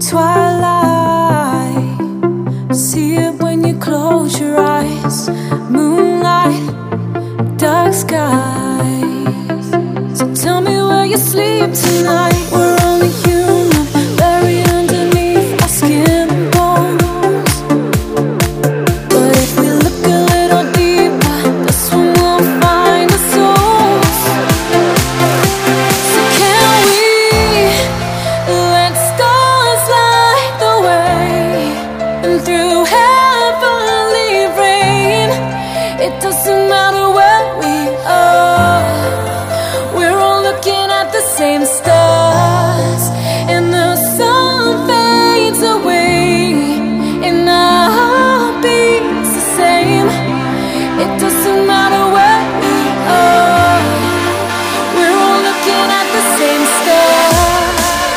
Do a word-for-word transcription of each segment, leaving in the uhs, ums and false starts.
twilight. See it when you close your eyes. Moonlight, dark skies. So tell me where you sleep tonight. We're only human, buried underneath our skin and bones. But if we look a little deeper, that's when we'll find our souls. So can we let stars light the way, and through heavenly rain, it doesn't matter where we are, we're all looking at the same stars, and the sun fades away, and our heartbeats the same. It doesn't matter where we are, we're all looking at the same stars.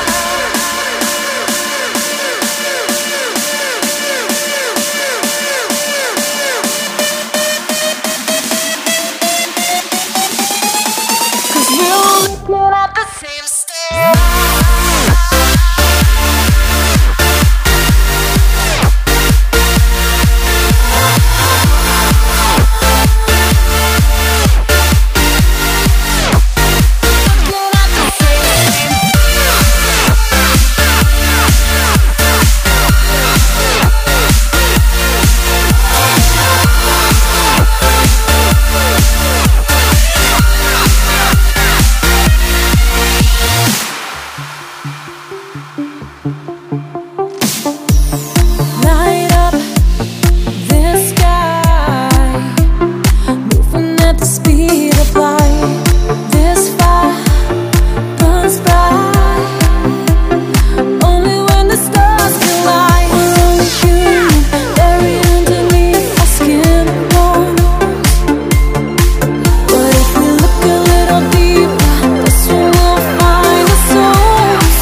Cause we're all looking at the same stars. Light up this sky, moving at the speed of light. This fire burns bright, only when the stars collide. We're only human, buried underneath our skin and bones. But if we look a little deeper, that's when we'll find our souls.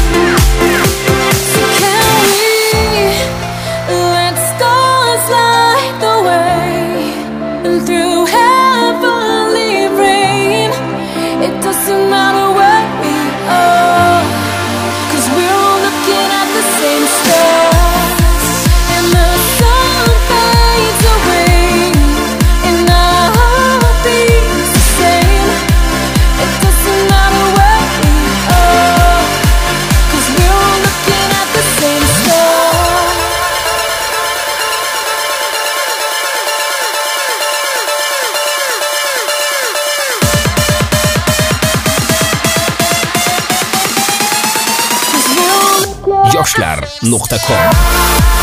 So can we let stars light the way, and through heavenly rain, it doesn't matter where we are, cause we're all looking at the same stars, and the sun fades away, and our heartbeats the same. It doesn't matter where we are, cause we're all looking at the same stars. yoshlar nuqta com